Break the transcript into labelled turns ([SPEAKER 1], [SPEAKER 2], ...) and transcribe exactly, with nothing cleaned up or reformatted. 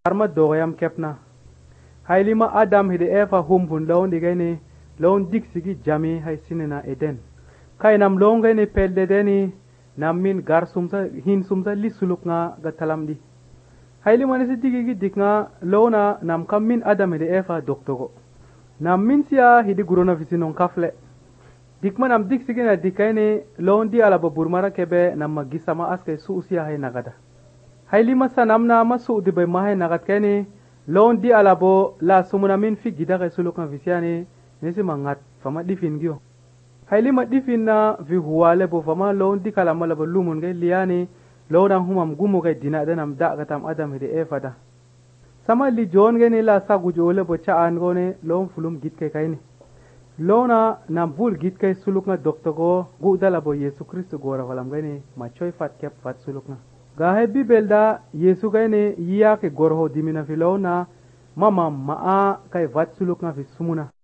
[SPEAKER 1] arma doyam kepna haylima adam hide efa humbun lawon digani lawon diksigi jami hay sinina eden kaynam lawon gani pelde deni nammin gar sumsa hin sumsa lisulukna ga talamdi haylima nisi digigi dikna lawna nam kammin adam hide efa doktogo nammin siya hidi gurona visinon kafle dikma nam diksigi na dikaini lawon di ala burmara kebe namma gisama aske suusiya hay nagada haylima sanamna masu di bay mahay nagat kani lawon di ala bo la sumuna min fi gidaka sulukna visiani nisi mangat fama difin gyo haylima difin na vi huwale bo fama lawon di kala mala bo lumun gay liyani lawon an humam gumu gay dina danam da gatam adam hide efada sama li jon gani la sagu jole bo chaan gone lawon fulum gitke kayni lawna nam bul gitke sulukna doktogo gudala bo yesu kristo gora walam gani machoy fat kep fat sulukna gahe bibelda yesu gane yiya ke gorho dimina filona mama maa kai vat sulukna fi sumuna